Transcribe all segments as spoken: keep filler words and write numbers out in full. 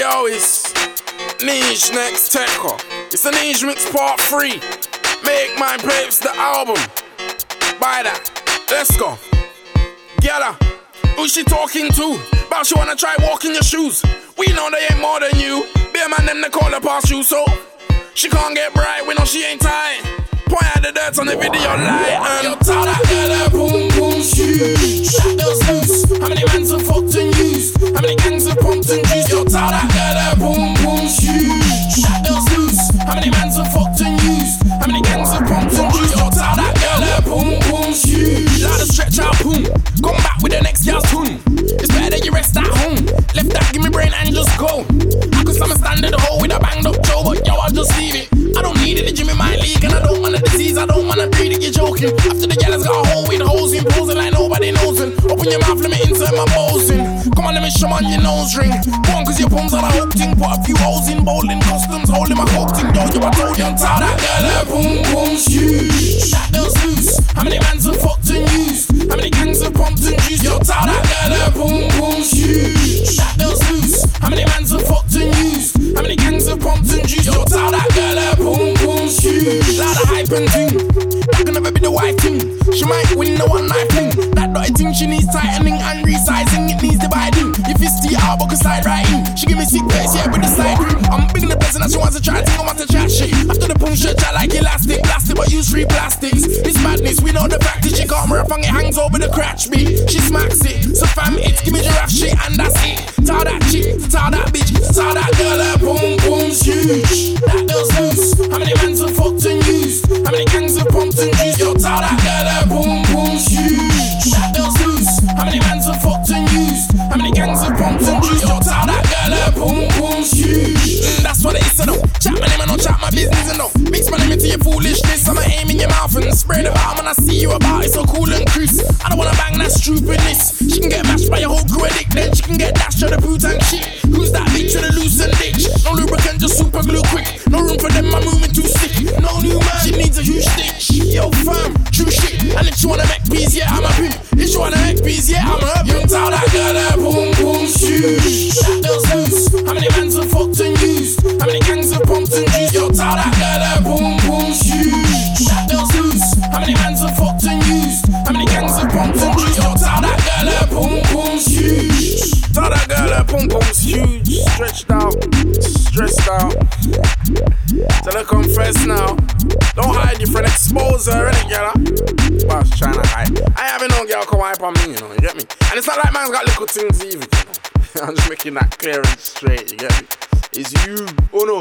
Yo, it's Niche Next Techo. It's a Niche Mix Part three. Make My Papes the album. Buy that. Let's go. Get her. Who she talking to? About she wanna try walking your shoes. We know they ain't more than you. Beer man them they call her past you, so she can't get bright. We know she ain't tight. Point out the dirt on the video light. And yo, tell that girl her boom boom huge. That does loose. How many mans have fucked and used? How many gangs have pumped and juiced? Yo, tell that girl her boom boom huge. That does loose. How many mans have fucked and used? How many gangs have pumped and juiced? Yo, tell that girl her boom boom huge. Let her stretch out boom. Come back with the next girl's tune. It's better that you rest at home. Left that, give me brain and just go. I could summer stand in the hole with a banged up Joe, but yo, I'll just leave it. I don't need it, the gym in my league, and I don't want a disease, I don't want to breed it, you're joking. After the gallus got a hole with holes in, posing like nobody knows it. Open your mouth, let me insert my balls in. Come on, let me show on your nose ring. Go on, cause your palms are the whole thing. Put a few holes in, bowling customs, holding my whole thing. Yo, you I told you, I'm tired. That girl, her boom boom's huge. That does loose. How many mans have fucked and used? How many gangs have pumped and juiced? Yo, tell that girl, her boom boom's huge. That does loose. How many mans have fucked and used? How many gangs have pumped and juiced? Yo, tell that girl, her boom boom's huge. Lot of hype and ting. That can never be the white thing. She might win the one night thing. That dotty thing she needs tightening and resizing. It needs dividing. If it's the album, can slide right in. She give me sick face, yeah, with the side ring. I'm big in the person that she wants to try. Think I want to chat shit. After the boom shirt, I like elastic. Plastic, but use three plastics. It's madness. We know the practice. She can't rap and it hangs over the crotch beat. She smacks it. So fam, it's give me giraffe shit and that's it. Tell that chick, tell that bitch, tell that girl her boom boom's huge. That does loose. How many mans have fucked and used? How many gangs have pumped and juiced? Yo, tell that girl her boom boom's huge. That does loose. How many mans have fucked and used? How many gangs have pumped and juiced? Yo, tell that girl her boom boom's huge. Mm, that's what it is, so no. Chat my name and don't chat my business, and no. Mix my name into your foolishness. I'ma aim in your mouth and spray the bomb when I see you about it so cool and crisp. I don't wanna bang that stupidness. She can get mashed by your whole crew addict, then she can get dashed to the boot and shit. Who's that bitch with a loose and ditch? No lubricant, just super glue quick. No room for them, I'm moving too sick. No new man, she needs a huge stitch. Yo fam, true shit. And if she wanna make peace, yeah, I'm a pimp. If she wanna make peace, yeah, I'm a young tell that girl her boom boom's huge. That does loose. How many mans have fucked and used? How many gangs have pumped and juiced? Yo, tell that girl her boom boom's huge. That does loose. How many mans have fucked and used? How many gangs have pumped and juiced? Yo, tell that girl her boom boom's huge. Tell that girl her boom boom's huge. Stretched out, stressed out. Tell her confess now. Don't hide your friend, expose her, innit, girl? Boss trying to hide. I haven't no girl come hype on me, you know, you get me? And it's not like man's got little things either, you know? I'm just making that clear and straight, you get me? It's you, oh no,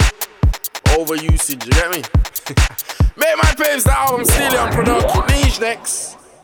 over usage, you get me? Make My Papes the album, still on production. Niche Next.